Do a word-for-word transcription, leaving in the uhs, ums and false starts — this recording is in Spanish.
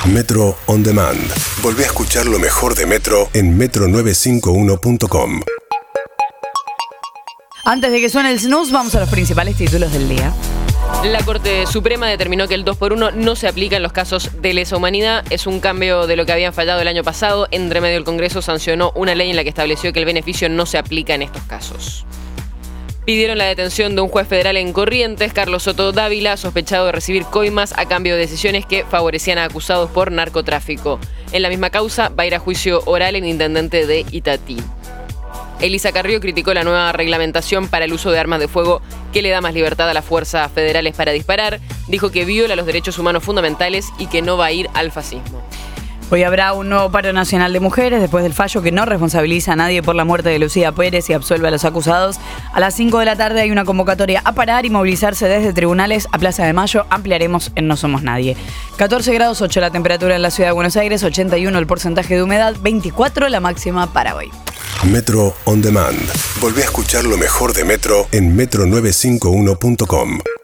Metro On Demand. Volvé a escuchar lo mejor de Metro en metro novecientos cincuenta y uno punto com. Antes de que suene el snooze, vamos a los principales títulos del día. La Corte Suprema determinó que el dos por uno no se aplica en los casos de lesa humanidad. Es un cambio de lo que habían fallado el año pasado. Entre medio, el Congreso sancionó una ley en la que estableció que el beneficio no se aplica en estos casos. Pidieron la detención de un juez federal en Corrientes, Carlos Soto Dávila, sospechado de recibir coimas a cambio de decisiones que favorecían a acusados por narcotráfico. En la misma causa va a ir a juicio oral el intendente de Itatí. Elisa Carrió criticó la nueva reglamentación para el uso de armas de fuego que le da más libertad a las fuerzas federales para disparar. Dijo que viola los derechos humanos fundamentales y que no va a ir al fascismo. Hoy habrá un nuevo paro nacional de mujeres después del fallo que no responsabiliza a nadie por la muerte de Lucía Pérez y absuelve a los acusados. A las cinco de la tarde hay una convocatoria a parar y movilizarse desde tribunales a Plaza de Mayo. Ampliaremos en No Somos Nadie. catorce grados ocho la temperatura en la ciudad de Buenos Aires, ochenta y uno el porcentaje de humedad, veinticuatro la máxima para hoy. Metro On Demand. Volvé a escuchar lo mejor de Metro en metro novecientos cincuenta y uno punto com.